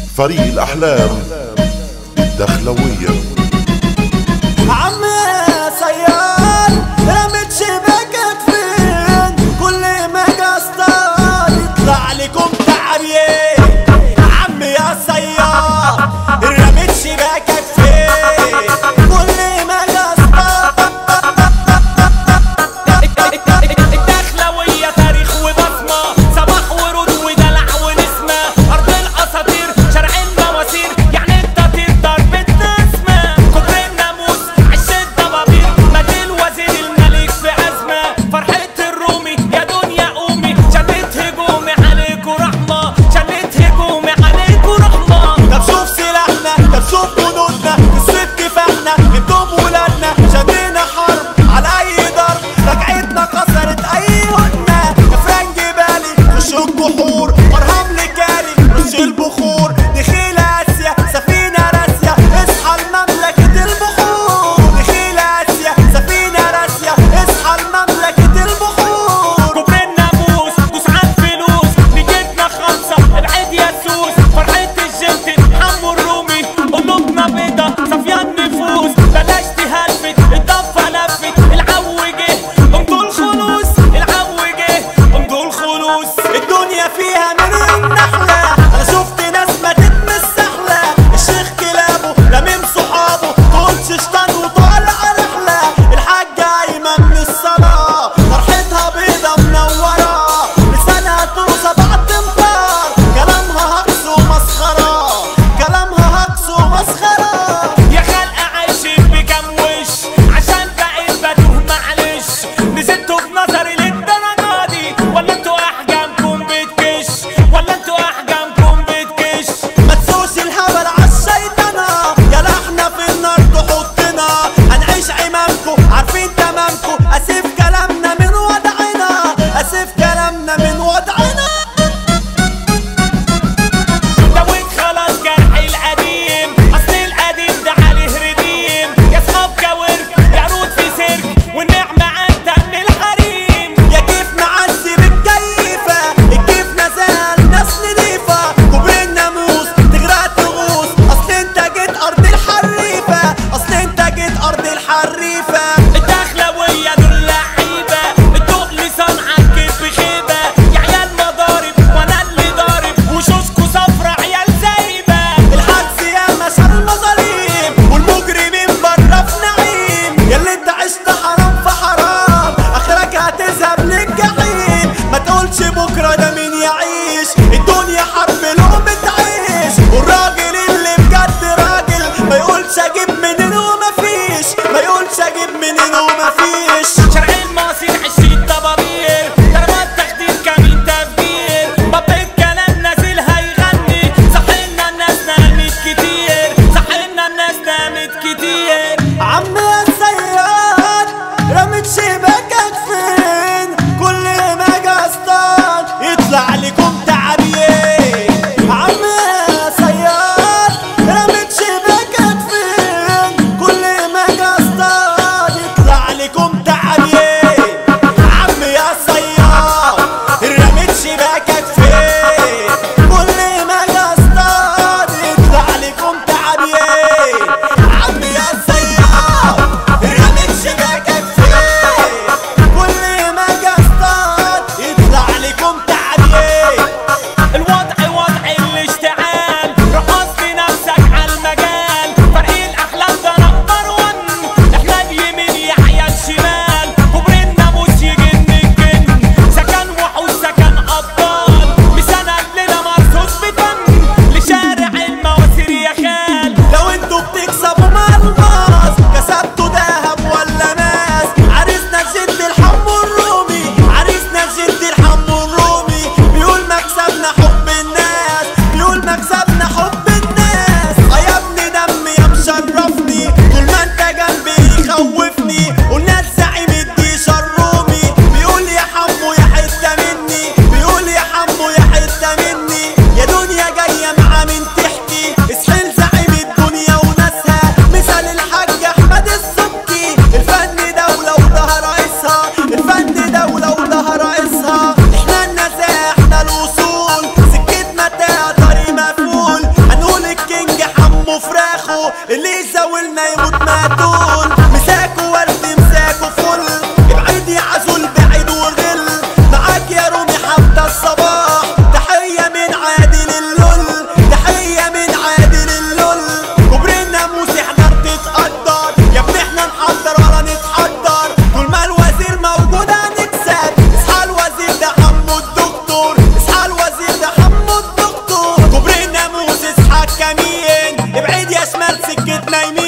فريق الأحلام الدخلوية. عم صياد رمت شباكك فين؟ كل ما قصدك يطلع لكم تعبين. عم يا صياد رمت شباكك فين؟ كل ما قصدك. الدخلوية تاريخ وبصمة، صباح ورود ودلع ونسمة، أرض الأساطير شرع المواسير، يعني انت تقدر بالنسمة. كبر الناموس عش الضبابير، مات الوزير الملك في أزمة. فرحة الرومي يا دنيا قومي، شلت هجومي عليكوا رحمة، شلت هجومي عليكوا رحمة. طب شوف سلاحنا، طب شوف جنودنا، الصيد كفاحنا، انتم ولادنا. شدينا حرب على اي ضرب، رجعتنا كسرت اي هدنة. افران جبالي خش الجحور، مرهم لكالي رش البخور. دخيل اسيا سفينة راسية، اصحى لمملكة البحور. دخيل اسيا سفينة راسية، اصحى لمملكة البحور. كبر الناموس دوس عالفلوس، نجيبنا خمسة ابعد يا سوس. فرحة الجلد حمو الرومي، قلوبنا بيضة صافية النفوس. بلاش تهلفت الضفة لفت، العو جه امضوا الخلوص، العو جه امضوا الخلوص. الدنيا فيها مليون نحلة، انا شفت ناس ماتت من السحلة. الشيخ كلابه لميم صحابه، تقولش شطان وطالع رحلة. الحاجة قايمة من الصلاة، فرحتها بيضة منورة، لسانها تروسة بعد امطار. كلامها هجص ومسخرة، كلامها هجص ومسخرة. يا خلقة عايشين بكام وش، عشان بقيت بتوه معلش. نزلتوا بنظري للدرجة دي، ولا انتوا احجامكم بتكش، ولا انتوا احجامكم بتكش. ما تسوش الهبل عالشيطنة، يا احنا في النار تحطنا. هنعيش عمامكم عارفين تمامكم، اسف كلامنا من وضعنا، اسف كلامنا من وضعنا. دويت خلاص جرحي القديم، اصل القديم ده عليه رديم. يا صحاب كورك يا عروض في سيرك، والنعمة عندها من الحريم. يا كيف معزي بالكيفة، الكيف نزال ناس نضيفة. كبر الناموس تغرق تغوص، اصل انت جيت ارض الحريفة، اصل انت جيت ارض الحريفة. الدخلوية دول لعيبة، التقل صنعك بخيبة. يا عيال مضارب وانا اللي ضارب، وشوشكوا صفرة عيال زايبة. الحبس يا مشهر المظاليم، والمجرمين برا في نعيم. ياللي انت عشت حرام في حرام، اخرك هتذهب للجحيم. ما تقولش بكره ده مين يعيش، الدنيا حرب لقمة عيش. والراجل اللي بجد راجل ما يقولش اجيب منين ومفيش، ما يقولش اجيب منين ومفيش. شرع المواسير عشرين ضبابير، ضربات تخدير كمين تفجير. باب الكلام نازل هيغني، صحينا الناس نامت كتير، صحينا الناس نامت كتير. عم يا صياد رمت شباكك فين؟ كل ما قصدك يطلع لكم تعبين. عم يا صياد رمت شباكك فين؟ كل ما قصدك يطلع لكم تعبين. عم يا صياد رمت شباكك فين؟ كل ما قصدك يطلع لكم تعبين. عم يا صياد رمت شباكك فين؟ كل ما قصدك يطلع لكم تعبين. الوضع وضع الاشتعال، رقص لنفسك عالمجال. فريق الأحلام ده نمبر ون، احنا اليمين يحيى الشمال. كبر الناموس يجن الجن، سكن وحوش سكن أبطال. مسانا الليلة مرصوص بفن، لشارع المواسير يا خال. لو انتوا بتكسبوا ملمس، كسبتوا دهب ولا ناس. عريسنا جد الحمو الرومي، عريسنا جد الحمو الرومي. بيقول مكسبنا حب الناس، بيقول مكسبنا حب الناس. يا ابني دمي يا مشرفني، طول ما انت جنبي يخوفني. والناس زعيم الجيش الرومي، بيقول يا حمو يا حتة مني، بيقول يا حمو يا حتة مني. يا دنيا جاية مع من تحكي، اسحل زعيم الدنيا وناسها. مثال الحاج احمد السبكي، الفن دولة وده رئيسها، الفن دولة وده رئيسها. احنا النزاهة احنا الوصول، سكتنا طريق مقفول. يمين ابعد يا شمال سكتنا يمين